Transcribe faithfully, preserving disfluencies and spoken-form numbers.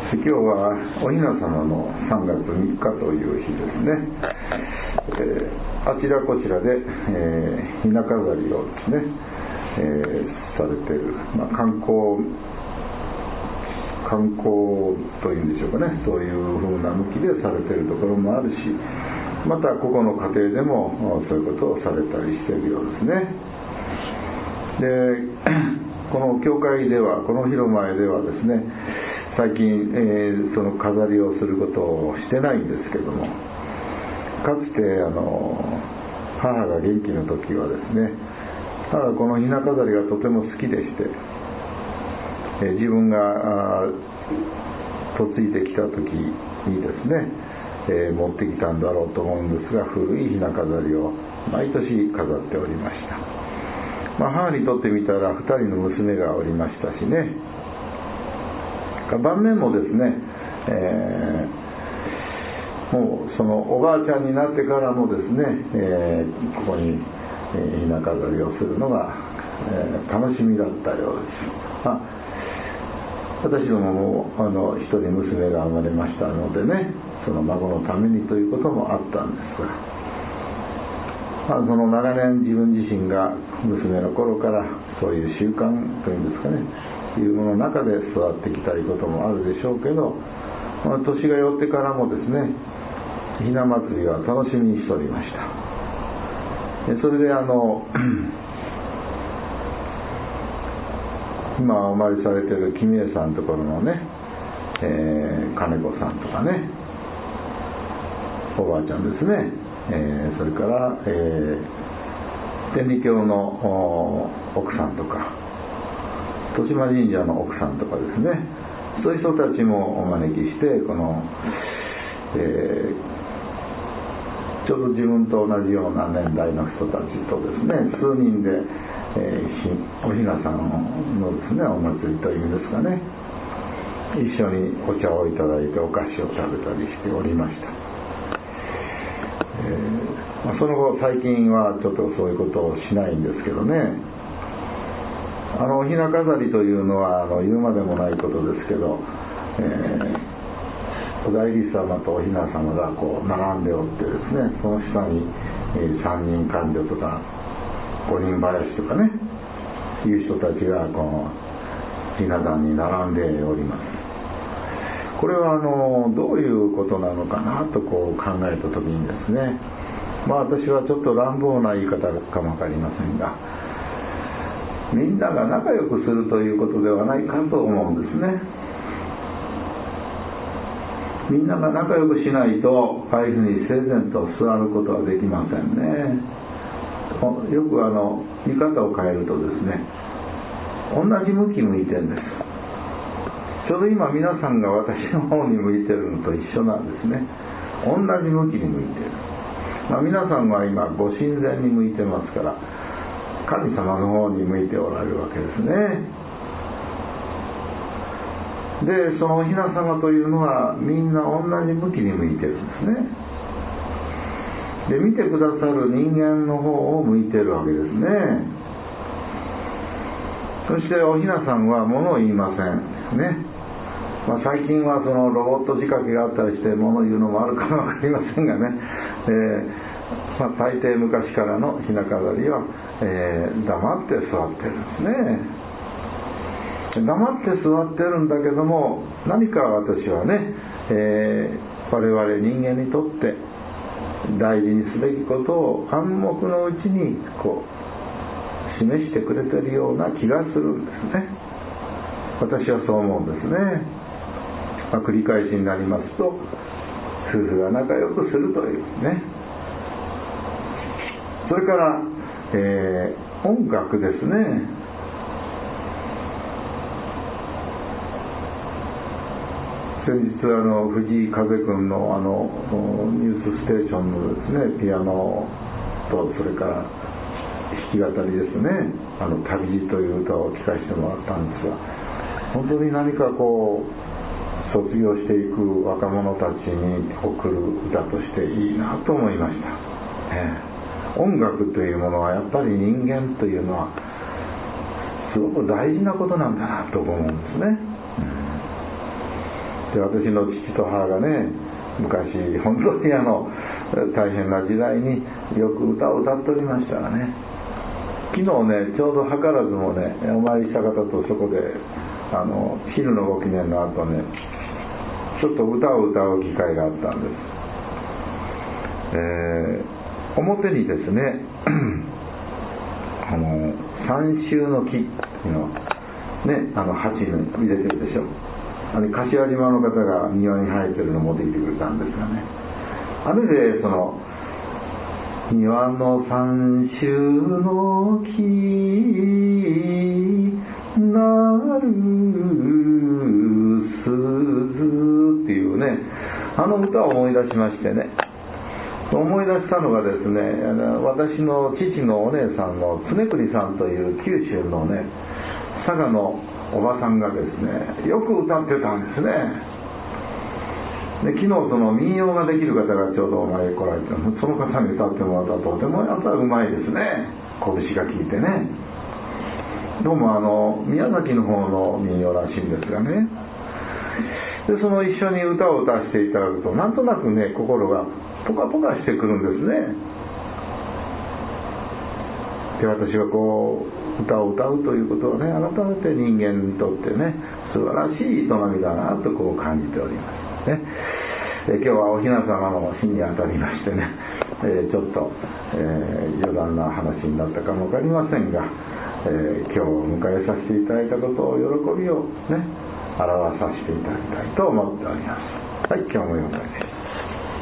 今日はお雛様のさんがつみっかという日ですね、えー、あちらこちらで、えー、雛飾りをですね、えー、されている、まあ、観光観光というんでしょうかね、そういう風な向きでされているところもあるし、またここの家庭でもそういうことをされたりしているようですね。でこの教会では、この広前ではですね、最近、えー、その飾りをすることをしてないんですけども、かつてあの母が元気の時はですね、母がこの雛飾りがとても好きでして、えー、自分が嫁いできた時にですね、えー、持ってきたんだろうと思うんですが、古い雛飾りを毎年飾っておりました。まあ、母にとってみたらふたりの娘がおりましたしね、晩年もですね、えー、もうそのおばあちゃんになってからもですね、えー、ここに雛飾りをするのが、えー、楽しみだったようです。まあ、私どももあの一人娘が生まれましたのでね、その孫のためにということもあったんですが、まあ、その長年自分自身が娘の頃からそういう習慣というんですかね、いうものの中で育ってきたいこともあるでしょうけど、まあ、年が寄ってからもですね、ひな祭りは楽しみにしておりました。でそれであの今お参りされている君江さんのところのね、えー、金子さんとかね、おばあちゃんですね、えー、それから、えー、天理教の奥さんとか、豊島神社の奥さんとかですね、そういう人たちもお招きして、この、えー、ちょうど自分と同じような年代の人たちとですね、数人で、えー、お雛さんのですね、お祭りというんですかね、一緒にお茶をいただいてお菓子を食べたりしておりました。えーまあ、その後最近はちょっとそういうことをしないんですけどね、あの雛飾りというのはあの言うまでもないことですけど、えー、お代理様とお雛様がこう並んでおってですね、その下に、えー、三人官女とか五人林とかね、いう人たちがこの雛壇に並んでおります。これはあのどういうことなのかなとこう考えたときにですね、まあ私はちょっと乱暴な言い方かもわかりませんが、みんなが仲良くするということではないかと思うんですね。みんなが仲良くしないとああいうふうに整然と座ることはできませんね。よくあの見方を変えるとですね、同じ向き向いてるんです。ちょうど今皆さんが私の方に向いてるのと一緒なんですね。同じ向きに向いてる、まあ、皆さんは今ご神前に向いてますから、神様の方に向いておられるわけですね。でそのお雛様というのはみんな同じ向きに向いてるんですね。で見てくださる人間の方を向いてるわけですね。そしてお雛さんは物を言いませんね。まあ、最近はそのロボット仕掛けがあったりして物を言うのもあるかもわかりませんがね、えーまあ、大抵昔からの雛飾りは、えー、黙って座ってるんですね。黙って座ってるんだけども、何か私はね、えー、我々人間にとって大事にすべきことを暗黙のうちにこう示してくれてるような気がするんですね。私はそう思うんですね。まあ、繰り返しになりますと、夫婦が仲良くするというね。それから、えー、音楽ですね。先日あの藤井風君のあのニュースステーションのですね、ピアノとそれから弾き語りですね、あの旅路という歌を聴かせてもらったんですが、本当に何かこう卒業していく若者たちに送る歌としていいなと思いました、ね、音楽というものはやっぱり人間というのはすごく大事なことなんだなと思うんですね、 で私の父と母がね、昔本当にあの大変な時代によく歌を歌っておりましたがね、昨日ねちょうど図らずもねお参りした方とそこであの昼のご記念の後ねちょっと歌を歌う機会があったんです。えー、表にですねあの三秋の木のね、あの鉢に入れてるでしょ。あれ柏島の方が庭に生えてるのを持ってきてくれたんですがね、あれでその庭の三秋の木なる鈴っていうね、あの歌を思い出しましてね、思い出したのがですね、私の父のお姉さんの常国さんという九州のね佐賀のおばさんがですねよく歌ってたんですね。で昨日その民謡ができる方がちょうどお前来られて、その方に歌ってもらったらとてもやっぱりうまいですね、拳が効いてね。どうもあの宮崎の方の民謡らしいんですがね、でその一緒に歌を歌わせていただくとなんとなくね心がポカポカしてくるんですね。で私はこう歌を歌うということはね、改めて人間にとってね素晴らしい営みだなとこう感じておりますね。え今日はお雛様の日にあたりましてね、えー、ちょっと、えー、余談な話になったかもわかりませんが、えー、今日を迎えさせていただいたことを喜びをね表させていただきたいと思っております。はい、今日もよろしく。